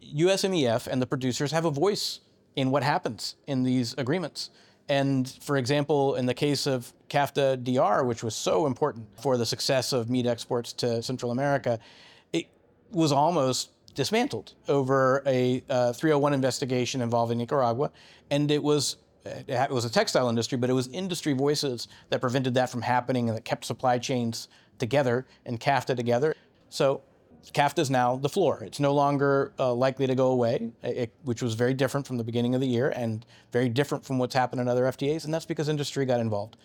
USMEF and the producers have a voice in what happens in these agreements. And for example, in the case of CAFTA DR, which was so important for the success of meat exports to Central America, it was almost dismantled over a 301 investigation involving Nicaragua. And it was a textile industry, but it was industry voices that prevented that from happening and that kept supply chains together and CAFTA together. So CAFTA is now the floor. It's no longer likely to go away, which was very different from the beginning of the year and very different from what's happened in other FTAs, and that's because industry got involved.